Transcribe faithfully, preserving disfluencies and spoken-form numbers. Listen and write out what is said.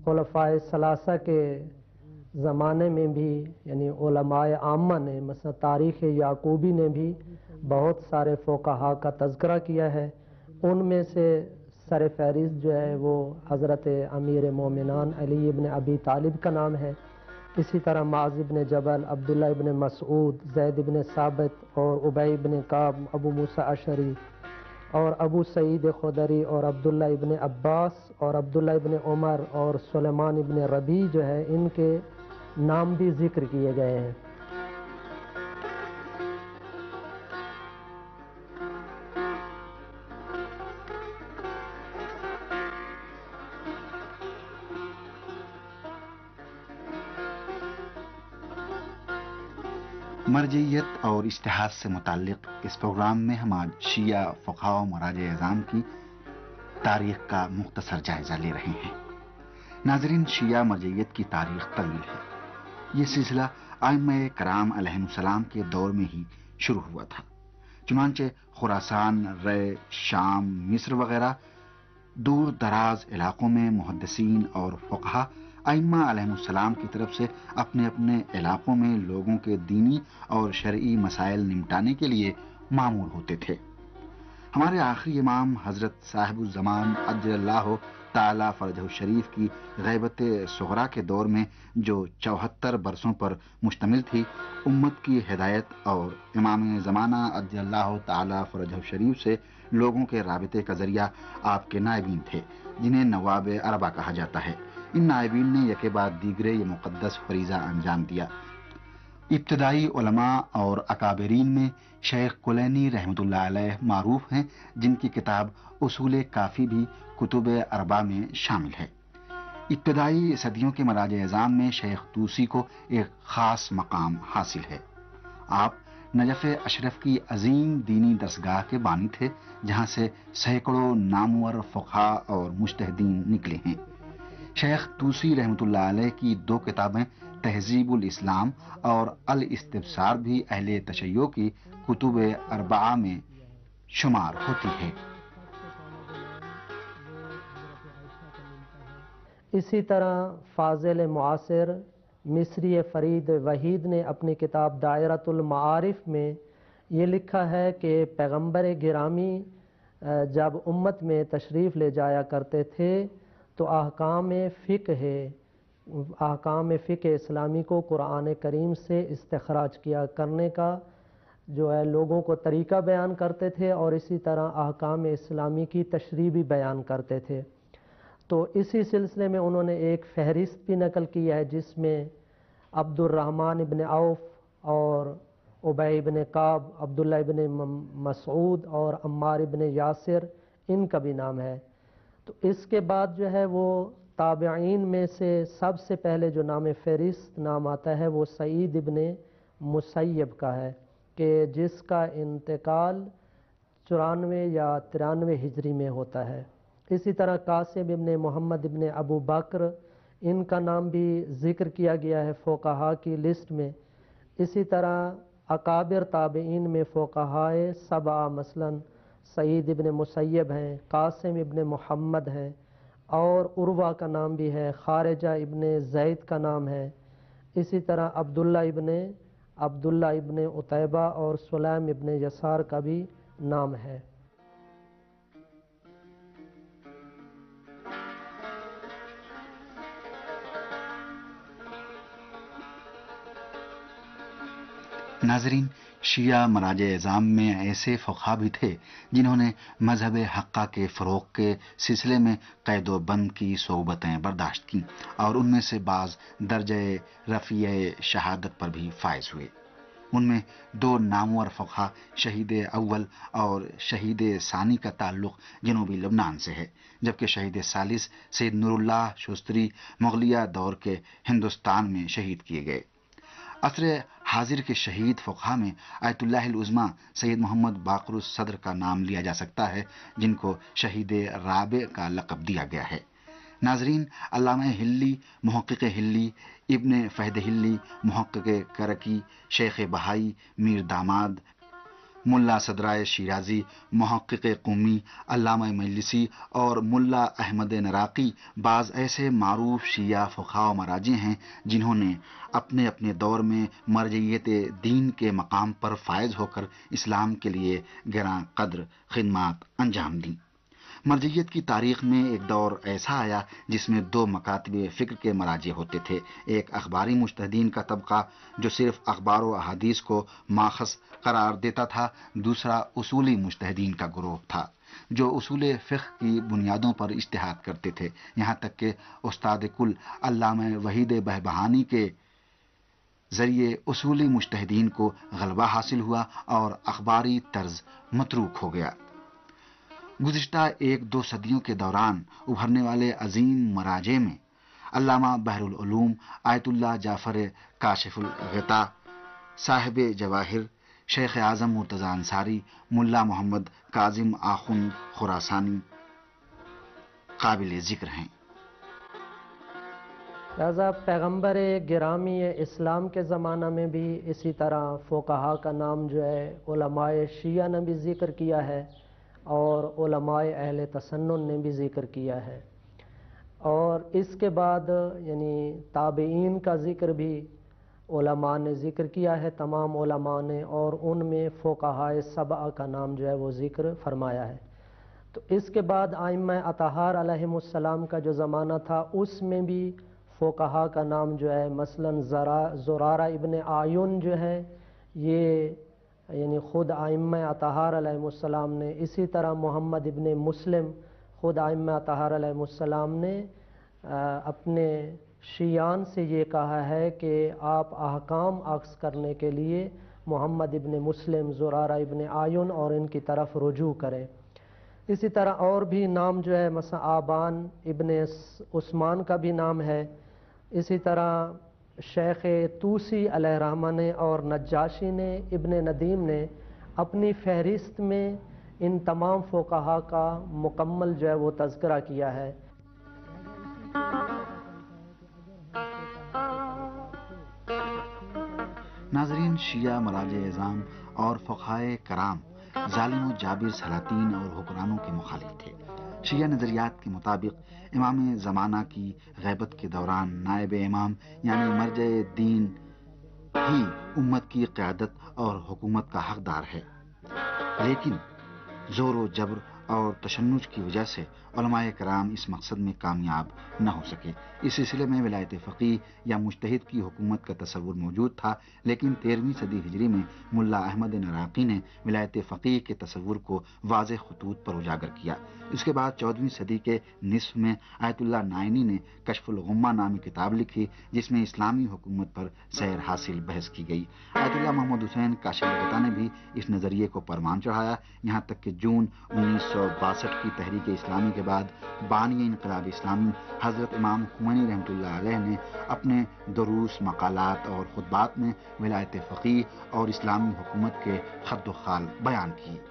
خلفائے ثلاثہ کے زمانے میں بھی یعنی علماء عامہ نے مثلا تاریخ یعقوبی نے بھی بہت سارے فقہا کا تذکرہ کیا ہے. ان میں سے سر فہرست جو ہے وہ حضرت امیر مومنان علی ابن ابی طالب کا نام ہے. اسی طرح معاذ ابن جبل، عبداللہ ابن مسعود، زید ابن ثابت اور ابی ابن کعب، ابو موسیٰ اشعری اور ابو سعید خدری اور عبداللہ ابن عباس اور عبداللہ ابن عمر اور سلیمان ابن ربیع جو ہے ان کے نام بھی ذکر کیے گئے ہیں. مرجعیت اور اجتہاد سے متعلق اس پروگرام میں ہم آج شیعہ فقہا و مراجع اعظام کی تاریخ کا مختصر جائزہ لے رہے ہیں. ناظرین، شیعہ مرجعیت کی تاریخ طویل ہے. یہ سلسلہ ائمہ کرام علیہم السلام کے دور میں ہی شروع ہوا تھا. چنانچہ خراسان، رے، شام، مصر وغیرہ دور دراز علاقوں میں محدثین اور فقہا ائمہ علیہم السلام کی طرف سے اپنے اپنے علاقوں میں لوگوں کے دینی اور شرعی مسائل نمٹانے کے لیے معمور ہوتے تھے. ہمارے آخری امام حضرت صاحب الزمان عجل اللہ تعالی فرجہ الشریف کی غیبت صغرا کے دور میں جو چوہتر برسوں پر مشتمل تھی، امت کی ہدایت اور امام زمانہ عجل اللہ تعالی فرجہ الشریف سے لوگوں کے رابطے کا ذریعہ آپ کے نائبین تھے، جنہیں نواب اربع کہا جاتا ہے. ان نائبین نے یکے بعد دیگرے یہ مقدس فریضہ انجام دیا. ابتدائی علماء اور اکابرین میں شیخ کلینی رحمۃ اللہ علیہ معروف ہیں، جن کی کتاب اصول کافی بھی کتب اربع میں شامل ہے. ابتدائی صدیوں کے مراجع اعظام میں شیخ طوسی کو ایک خاص مقام حاصل ہے. آپ نجف اشرف کی عظیم دینی درسگاہ کے بانی تھے، جہاں سے سینکڑوں نامور فقہا اور مجتہدین نکلے ہیں. شیخ طوسی رحمۃ اللہ علیہ کی دو کتابیں تہذیب الاسلام اور الاستبصار بھی اہل تشیع کی کتب اربعہ میں شمار ہوتی ہے. اسی طرح فاضل معاصر مصری فرید وحید نے اپنی کتاب دائرۃ المعارف میں یہ لکھا ہے کہ پیغمبر گرامی جب امت میں تشریف لے جایا کرتے تھے تو احکام فقہ احکام فقہ اسلامی کو قرآن کریم سے استخراج کیا کرنے کا جو ہے لوگوں کو طریقہ بیان کرتے تھے، اور اسی طرح احکام اسلامی کی تشریح بھی بیان کرتے تھے. تو اسی سلسلے میں انہوں نے ایک فہرست بھی نقل کی ہے، جس میں عبد الرحمن ابن عوف اور ابی ابن کعب، عبداللہ ابن مسعود اور عمار ابن یاسر ان کا بھی نام ہے. تو اس کے بعد جو ہے وہ تابعین میں سے سب سے پہلے جو نام فہرست نام آتا ہے وہ سعید ابن مسیب کا ہے، کہ جس کا انتقال چورانوے یا ترانوے ہجری میں ہوتا ہے. اسی طرح قاسم ابن محمد ابن ابو بکر، ان کا نام بھی ذکر کیا گیا ہے فقہا کی لسٹ میں. اسی طرح اکابر تابعین میں فقہائے سبعہ مثلا سعید ابن مسیب ہیں، قاسم ابن محمد ہیں، اور عروہ کا نام بھی ہے، خارجہ ابن زید کا نام ہے. اسی طرح عبداللہ ابن عبداللہ ابن عتیبہ اور سلیم ابن یسار کا بھی نام ہے. ناظرین، شیعہ مراجع اعظام میں ایسے فقہا بھی تھے جنہوں نے مذہب حقہ کے فروغ کے سلسلے میں قید و بند کی صعوبتیں برداشت کیں، اور ان میں سے بعض درجہ رفیع شہادت پر بھی فائز ہوئے. ان میں دو نامور فقہا شہید اول اور شہید ثانی کا تعلق جنوبی لبنان سے ہے، جبکہ شہید ثالث سید نور اللہ شوستری مغلیہ دور کے ہندوستان میں شہید کیے گئے. عصر حاضر کے شہید فقہا میں آیت اللہ العظمیٰ سید محمد باقر الصدر کا نام لیا جا سکتا ہے، جن کو شہید رابع کا لقب دیا گیا ہے. ناظرین، علامہ ہلی، محقق ہلی، ابن فہد ہلی، محقق کرکی، شیخ بہائی، میر داماد، ملا صدرائے شیرازی، محقق قومی علامہ مجلسی اور ملا احمد نراقی بعض ایسے معروف شیعہ فقہا و مراجع ہیں جنہوں نے اپنے اپنے دور میں مرجعیت دین کے مقام پر فائز ہو کر اسلام کے لیے گراں قدر خدمات انجام دیں۔ مرجعیت کی تاریخ میں ایک دور ایسا آیا جس میں دو مکاتب فکر کے مراجع ہوتے تھے، ایک اخباری مجتہدین کا طبقہ جو صرف اخبار و احادیث کو ماخذ قرار دیتا تھا، دوسرا اصولی مجتہدین کا گروہ تھا جو اصول فقہ کی بنیادوں پر اجتہاد کرتے تھے، یہاں تک کہ استاد کل علامہ وحید بہبہانی کے ذریعے اصولی مجتہدین کو غلبہ حاصل ہوا اور اخباری طرز متروک ہو گیا۔ گزشتہ ایک دو صدیوں کے دوران ابھرنے والے عظیم مراجع میں علامہ بحر العلوم آیت اللہ جعفر کاشف الغطاء، صاحب جواہر شیخ اعظم مرتضی انصاری، ملا محمد کاظم آخوند خراسانی قابل ذکر ہیں۔ لہذا پیغمبر گرامی اسلام کے زمانہ میں بھی اسی طرح فقہا کا نام جو ہے علماء شیعہ نے بھی ذکر کیا ہے اور علماء اہل تسنن نے بھی ذکر کیا ہے، اور اس کے بعد یعنی تابعین کا ذکر بھی علماء نے ذکر کیا ہے، تمام علماء نے، اور ان میں فقہاء سبعہ کا نام جو ہے وہ ذکر فرمایا ہے۔ تو اس کے بعد ائمہ اطہار علیہم السلام کا جو زمانہ تھا اس میں بھی فقہا کا نام جو ہے مثلاً زرارہ ابن اعین جو ہے یہ یعنی خود ائمہ اطہار علیہ السلام نے، اسی طرح محمد ابن مسلم خود ائمہ اطہار علیہ السلام نے اپنے شیعان سے یہ کہا ہے کہ آپ احکام اخذ کرنے کے لیے محمد ابن مسلم، زرارہ ابن اعین اور ان کی طرف رجوع کریں۔ اسی طرح اور بھی نام جو ہے مثلا آبان ابن عثمان کا بھی نام ہے، اسی طرح شیخ توسی علیہ رحمہ نے اور نجاشی نے، ابن ندیم نے اپنی فہرست میں ان تمام فقہا کا مکمل جو ہے وہ تذکرہ کیا ہے۔ ناظرین، شیعہ مراجع اعظام اور فقہائے کرام ظالم و جابر سلاطین اور حکمرانوں کے مخالف تھے۔ شیعہ نظریات کے مطابق امام زمانہ کی غیبت کے دوران نائب امام یعنی مرجع دین ہی امت کی قیادت اور حکومت کا حقدار ہے، لیکن زور و جبر اور تشنج کی وجہ سے علماء کرام اس مقصد میں کامیاب نہ ہو سکے۔ اس سلسلے میں ولایت فقیہ یا مجتہد کی حکومت کا تصور موجود تھا، لیکن تیرہویں صدی ہجری میں ملا احمد نراقی نے ولایت فقیہ کے تصور کو واضح خطوط پر اجاگر کیا۔ اس کے بعد چودہویں صدی کے نصف میں آیت اللہ نائینی نے کشف الغمہ نامی کتاب لکھی جس میں اسلامی حکومت پر سیر حاصل بحث کی گئی۔ آیت اللہ محمد حسین کاشف الغطاء نے بھی اس نظریے کو پرمان چڑھایا، یہاں تک کہ جون انیس سو باسٹھ کی تحریک اسلامی کے بعد بانی انقلاب اسلامی حضرت امام خمینی رحمۃ اللہ علیہ نے اپنے دروس، مقالات اور خطبات میں ولایت فقیہ اور اسلامی حکومت کے خد و خال بیان کیے۔